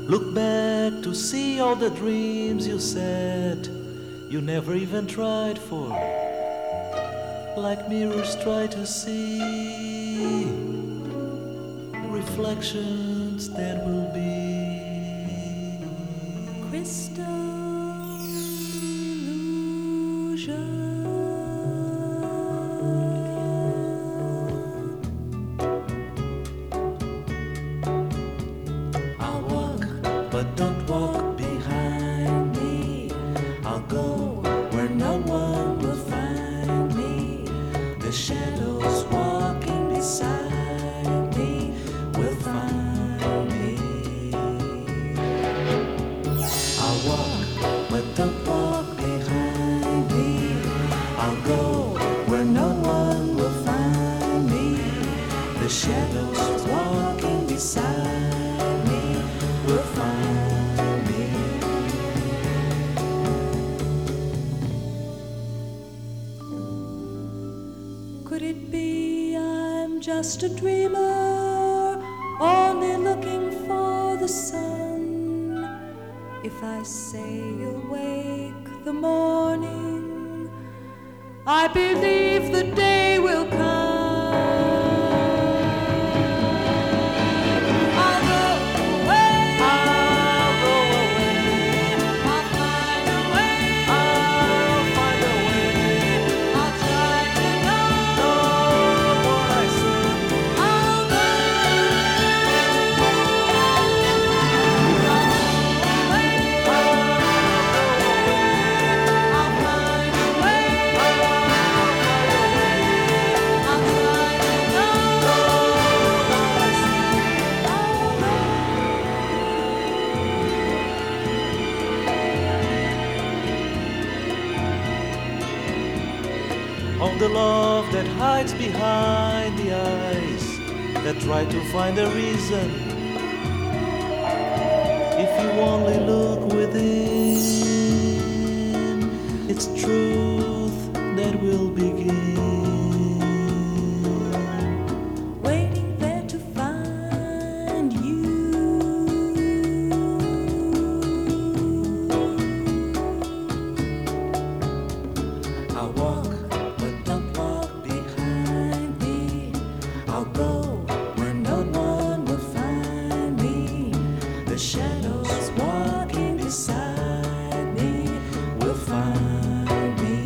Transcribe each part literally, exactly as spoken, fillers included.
Look back to see all the dreams you said you never even tried for. Like mirrors try to see reflections that will be crystal illusion. I'll walk, but don't walk behind me. I'll go where no one will find me. The shadows walking beside me will find me. I'll walk, but don't walk behind me. I'll go where no one will find me. The shadows walking beside me will find me. Could it be I'm just a dreamer, only looking for the sun? If I say awake the morning, I believe the day will come. I'll go away, I'll go away, I'll find a way, I'll find a way. I'll try to know, Know what I see. I'll go, I'll go away, I'll find a way, I'll try to know, All the love that hides behind the eyes that try to find a reason. If you only look within, it's truth that will begin. waiting there to find you. I'll walk, but don't walk behind me. I'll go where no one will find me. The shadows walking beside me will find me.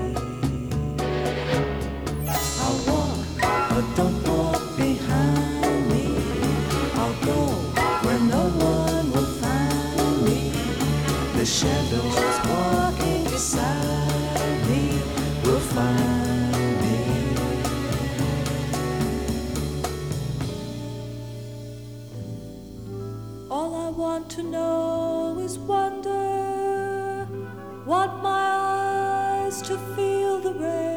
I'll walk, but don't walk behind me. I'll go where no one will find me. The shadows walking beside me will find me. All I want to know is wonder, want my eyes to feel the rain.